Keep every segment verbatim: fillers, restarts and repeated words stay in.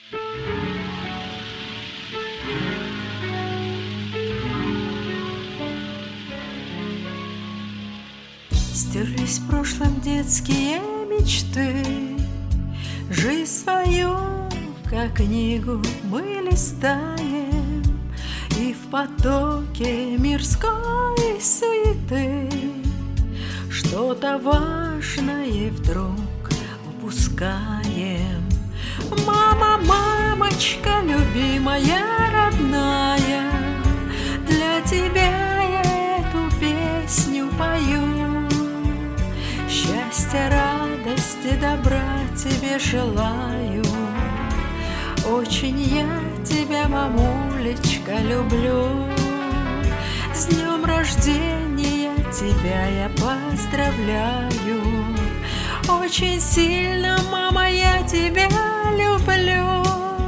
Стерлись в прошлом детские мечты, жизнь свою, как книгу, мы листаем, и в потоке мирской суеты что-то важное вдруг упускаем. Мама, мамочка, любимая, родная, для тебя я эту песню пою. Счастья, радости, добра тебе желаю. Очень я тебя, мамулечка, люблю. С днем рождения тебя я поздравляю. Очень сильно, мама, я тебя люблю.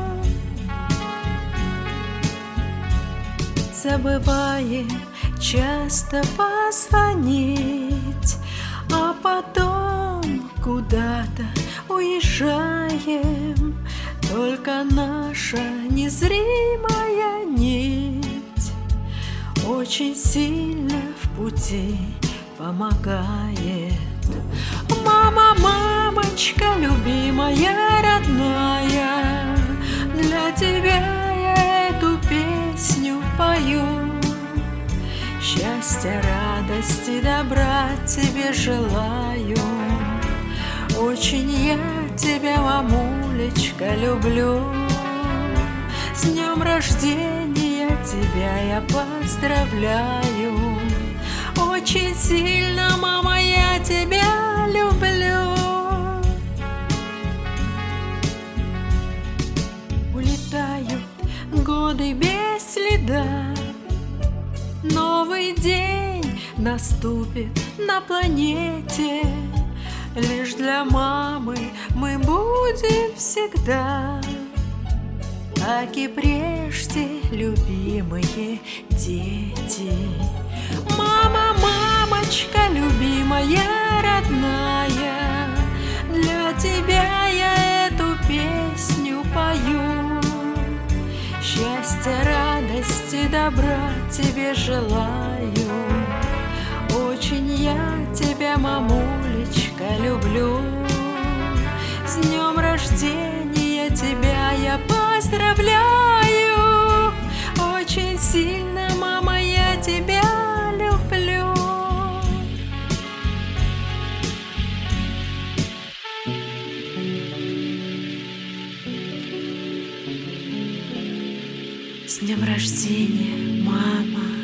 Забываем часто позвонить, а потом куда-то уезжаем. Только наша незримая нить очень сильно в пути помогает. Мама, мамочка, любимая, родная, для тебя я эту песню пою. Счастья, радости, добра тебе желаю. Очень я тебя, мамулечка, люблю. С днем рождения тебя я поздравляю. Очень сильно, мама, я тебя люблю. Улетают годы без следа, новый день наступит на планете. Лишь для мамы мы будем всегда, как и прежде, любимые дети. Мама, мамочка, любимая, родная, для тебя я эту песню пою. Счастья, радости, добра тебе желаю. Очень я тебя, мамулечка, люблю. С днем рождения тебя я поздравляю. Очень сильно, мама, я тебя люблю. С днем рождения, мама.